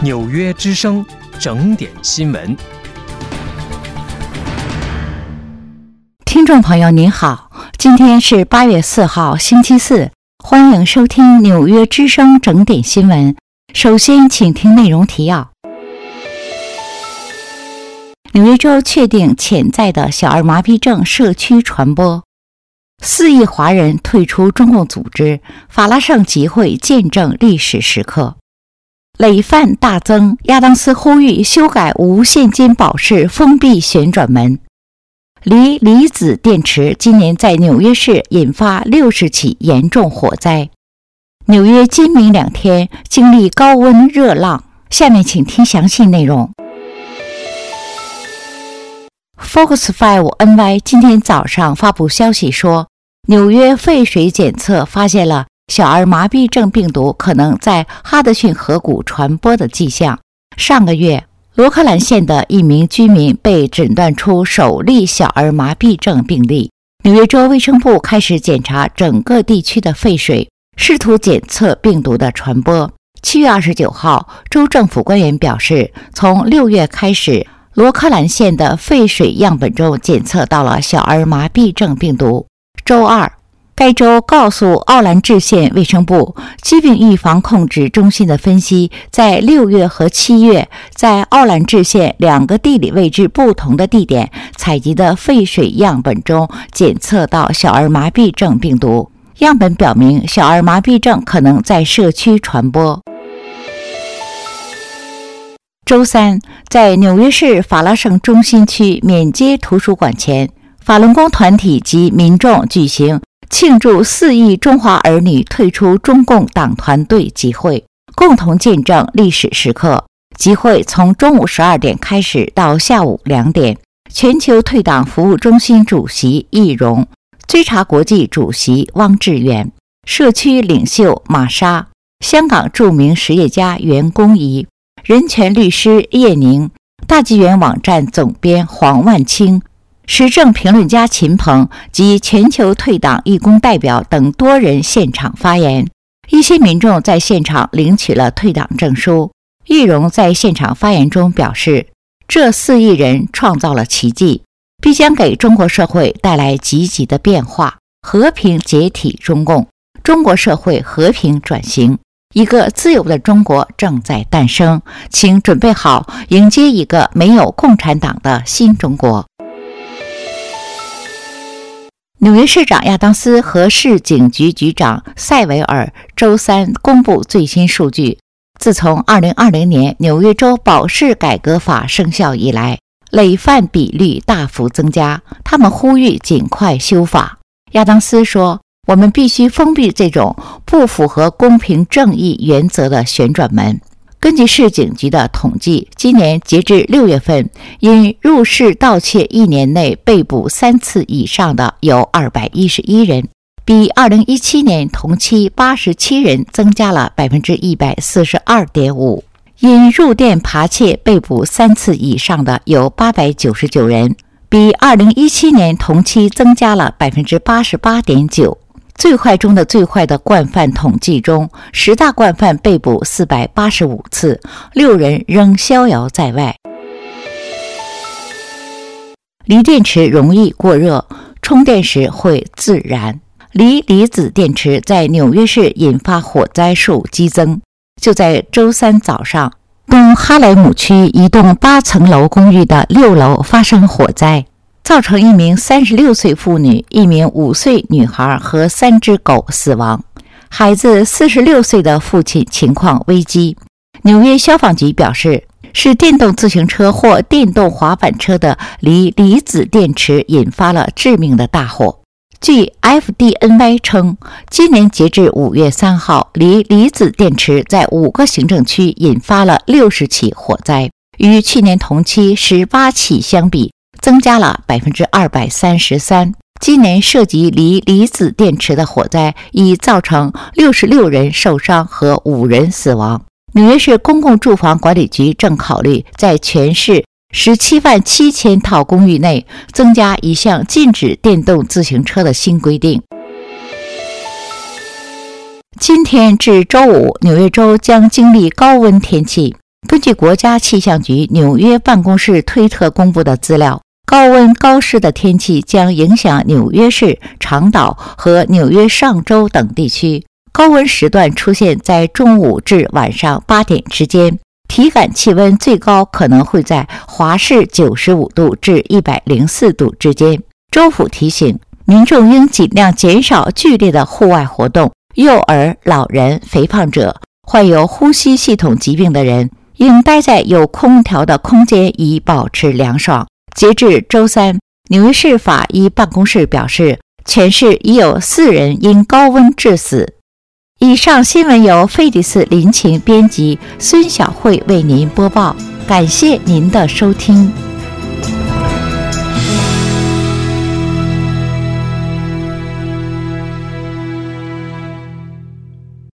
纽约之声整点新闻。 听众朋友您好，今天是8月4号星期四，欢迎收听纽约之声整点新闻。首先请听内容提要。纽约州确定潜在的小儿麻痹症社区传播，4亿华人退出中共组织，法拉盛集会见证历史时刻。累犯大增，亚当斯呼吁修改无现金保释封闭旋转门。锂离子电池今年在纽约市引发60起严重火灾。纽约今明2天经历高温热浪，下面请听详细内容。Focus 5 NY 今天早上发布消息说，纽约肺水检测发现了小儿麻痹症病毒可能在哈德逊河谷传播的迹象。上个月，罗克兰县的一名居民被诊断出首例小儿麻痹症病例。纽约州卫生部开始检查整个地区的废水，试图检测病毒的传播。7月29号，州政府官员表示，从6月开始，罗克兰县的废水样本中检测到了小儿麻痹症病毒。周二，该州告诉奥兰治县卫生部，疾病预防控制中心的分析在6月和7月在奥兰治县2个地理位置不同的地点采集的废水样本中检测到小儿麻痹症病毒。样本表明小儿麻痹症可能在社区传播。周三，在纽约市法拉盛中心区缅街图书馆前，法轮功团体及民众举行庆祝4亿中华儿女退出中共党团队集会，共同见证历史时刻。集会从中午12点开始到下午2点。全球退党服务中心主席易荣、追查国际主席汪志远、社区领袖玛莎、香港著名实业家袁弓夷、人权律师叶宁、大纪元网站总编黄万清、时政评论家秦鹏及全球退党义工代表等多人现场发言。一些民众在现场领取了退党证书。易荣在现场发言中表示，这4亿人创造了奇迹，必将给中国社会带来积极的变化，和平解体中共，中国社会和平转型，一个自由的中国正在诞生，请准备好迎接一个没有共产党的新中国。纽约市长亚当斯和市警局局长塞维尔周三公布最新数据，自从2020年纽约州保释改革法生效以来，累犯比率大幅增加，他们呼吁尽快修法。亚当斯说，我们必须封闭这种不符合公平正义原则的旋转门。根据市警局的统计，今年截至6月份，因入室盗窃1年内被捕3次以上的有211人，比2017年同期87人增加了 142.5%。因入店扒窃被捕3次以上的有899人，比2017年同期增加了 88.9%。最坏中的最坏的惯犯统计中，10大惯犯被捕485次，6人仍逍遥在外。锂电池容易过热，充电时会自燃。锂离子电池在纽约市引发火灾数激增。就在周三早上，东哈莱姆区一栋8层楼公寓的6楼发生火灾，造成一名36岁妇女、一名5岁女孩和3只狗死亡，孩子46岁的父亲情况危机。纽约消防局表示，是电动自行车或电动滑板车的锂离子电池引发了致命的大火。据 FDNY 称，今年截至5月3号，锂离子电池在5个行政区引发了60起火灾，与去年同期18起相比，增加了 233%。今年涉及锂离子电池的火灾已造成66人受伤和5人死亡。纽约市公共住房管理局正考虑在全市177000套公寓内增加一项禁止电动自行车的新规定。今天至周五，纽约州将经历高温天气。 根据国家气象局纽约办公室推特公布的资料，高温高湿的天气将影响纽约市、长岛和纽约上州等地区。高温时段出现在中午至晚上8点之间，体感气温最高可能会在华氏95度至104度之间。州府提醒民众应尽量减少剧烈的户外活动，幼儿、老人、肥胖者、患有呼吸系统疾病的人应待在有空调的空间以保持凉爽。截至周三，纽约市法医办公室表示，全市已有4人因高温致死。以上新闻由菲利斯林晴编辑，孙晓慧为您播报，感谢您的收听。